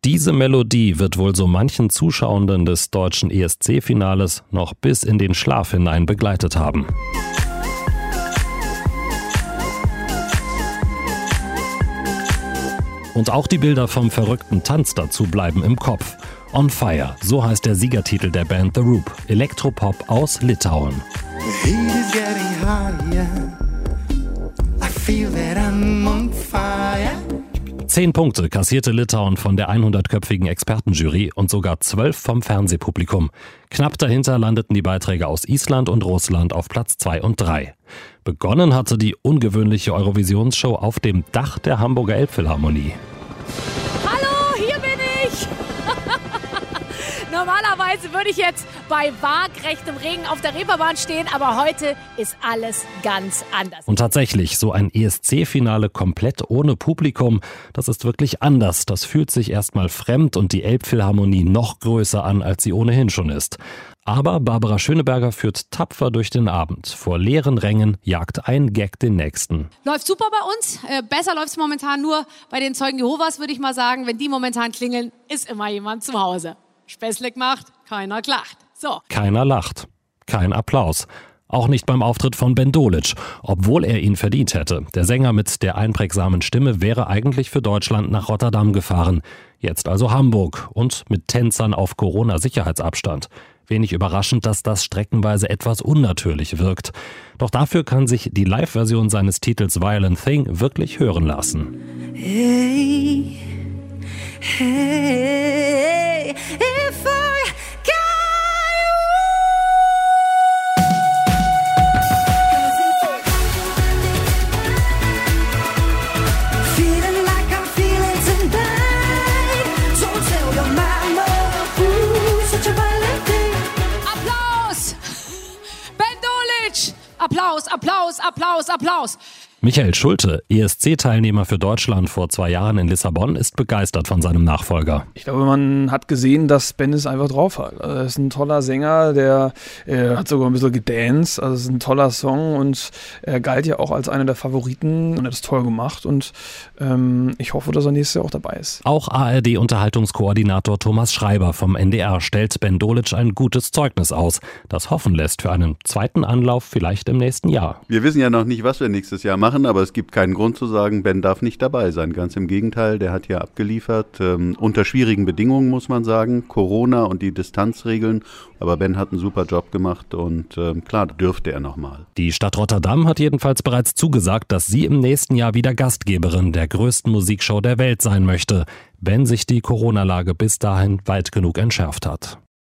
diese Melodie wird wohl so manchen Zuschauenden des deutschen ESC-Finales noch bis in den Schlaf hinein begleitet haben. Und auch die Bilder vom verrückten Tanz dazu bleiben im Kopf. On Fire, so heißt der Siegertitel der Band The Roop, Elektropop aus Litauen. 10 Punkte kassierte Litauen von der 100-köpfigen Expertenjury und sogar 12 vom Fernsehpublikum. Knapp dahinter landeten die Beiträge aus Island und Russland auf Platz 2 und 3. Begonnen hatte die ungewöhnliche Eurovisionsshow auf dem Dach der Hamburger Elbphilharmonie. Hallo, hier bin ich! Normalerweise würde ich jetzt bei waagrechtem Regen auf der Reeperbahn stehen, aber heute ist alles ganz anders. Und tatsächlich, so ein ESC-Finale komplett ohne Publikum, das ist wirklich anders. Das fühlt sich erstmal fremd und die Elbphilharmonie noch größer an, als sie ohnehin schon ist. Aber Barbara Schöneberger führt tapfer durch den Abend. Vor leeren Rängen jagt ein Gag den nächsten. Läuft super bei uns. Besser läuft es momentan nur bei den Zeugen Jehovas, würde ich mal sagen. Wenn die momentan klingeln, ist immer jemand zu Hause. Späßlich macht, keiner lacht. So. Keiner lacht. Kein Applaus. Auch nicht beim Auftritt von Ben Dolic, obwohl er ihn verdient hätte. Der Sänger mit der einprägsamen Stimme wäre eigentlich für Deutschland nach Rotterdam gefahren. Jetzt also Hamburg und mit Tänzern auf Corona-Sicherheitsabstand. Wenig überraschend, dass das streckenweise etwas unnatürlich wirkt. Doch dafür kann sich die Live-Version seines Titels Violent Thing wirklich hören lassen. Hey, hey, if I got you, feeling like I'm feeling tonight. Don't tell your mama, ooh, such a violent thing. Applaus! Ben Dolic! Applaus, Applaus, Applaus, Applaus! Michael Schulte, ESC-Teilnehmer für Deutschland vor 2 Jahren in Lissabon, ist begeistert von seinem Nachfolger. Ich glaube, man hat gesehen, dass Ben es einfach drauf hat. Also er ist ein toller Sänger, der hat sogar ein bisschen gedanced. Also es ist ein toller Song und er galt ja auch als einer der Favoriten und er hat es toll gemacht. Und ich hoffe, dass er nächstes Jahr auch dabei ist. Auch ARD-Unterhaltungskoordinator Thomas Schreiber vom NDR stellt Ben Dolic ein gutes Zeugnis aus, das hoffen lässt für einen zweiten Anlauf vielleicht im nächsten Jahr. Wir wissen ja noch nicht, was wir nächstes Jahr machen, aber es gibt keinen Grund zu sagen, Ben darf nicht dabei sein. Ganz im Gegenteil, der hat hier abgeliefert. Unter schwierigen Bedingungen, muss man sagen. Corona und die Distanzregeln. Aber Ben hat einen super Job gemacht und klar, dürfte er nochmal. Die Stadt Rotterdam hat jedenfalls bereits zugesagt, dass sie im nächsten Jahr wieder Gastgeberin der größten Musikshow der Welt sein möchte, wenn sich die Corona-Lage bis dahin weit genug entschärft hat.